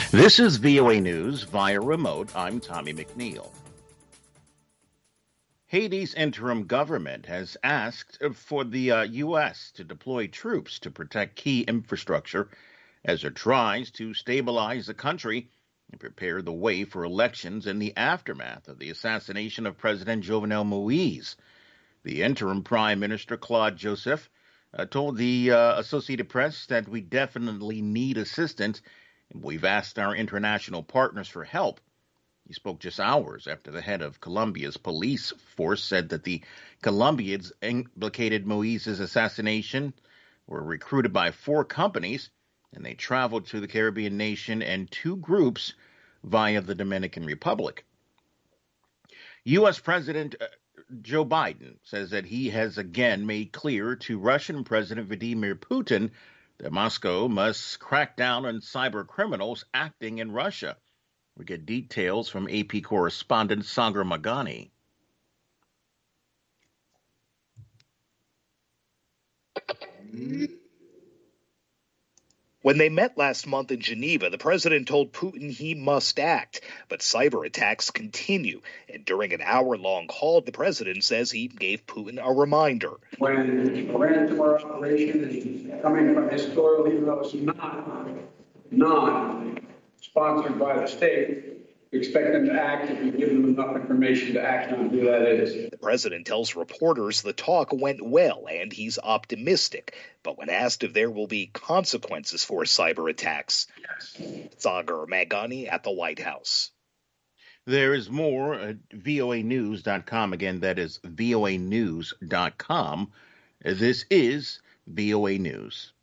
This is VOA News via remote. I'm Tommy McNeil. Haiti's interim government has asked for the U.S. to deploy troops to protect key infrastructure as it tries to stabilize the country and prepare the way for elections in the aftermath of the assassination of President Jovenel Moise. The interim Prime Minister Claude Joseph told the Associated Press that we definitely need assistance, and we've asked our international partners for help. He spoke just hours after the head of Colombia's police force said that the Colombians implicated in Moise's assassination were recruited by 4 companies, and they traveled to the Caribbean nation in 2 groups via the Dominican Republic. U.S. President Joe Biden says that he has again made clear to Russian President Vladimir Putin that Moscow must crack down on cyber criminals acting in Russia. We get details from AP correspondent Sagar Magani. When they met last month in Geneva, the president told Putin he must act. But cyber attacks continue. And during an hour-long call, the president says he gave Putin a reminder. When a ransomware operation is coming from his soil, even though it's not sponsored by the state, we expect them to act if we give them enough information to act on who that is. The president tells reporters the talk went well and he's optimistic. But when asked if there will be consequences for cyber attacks, yes. Sagar Magani at the White House. There is more at voanews.com. Again, that is voanews.com. This is VOA News.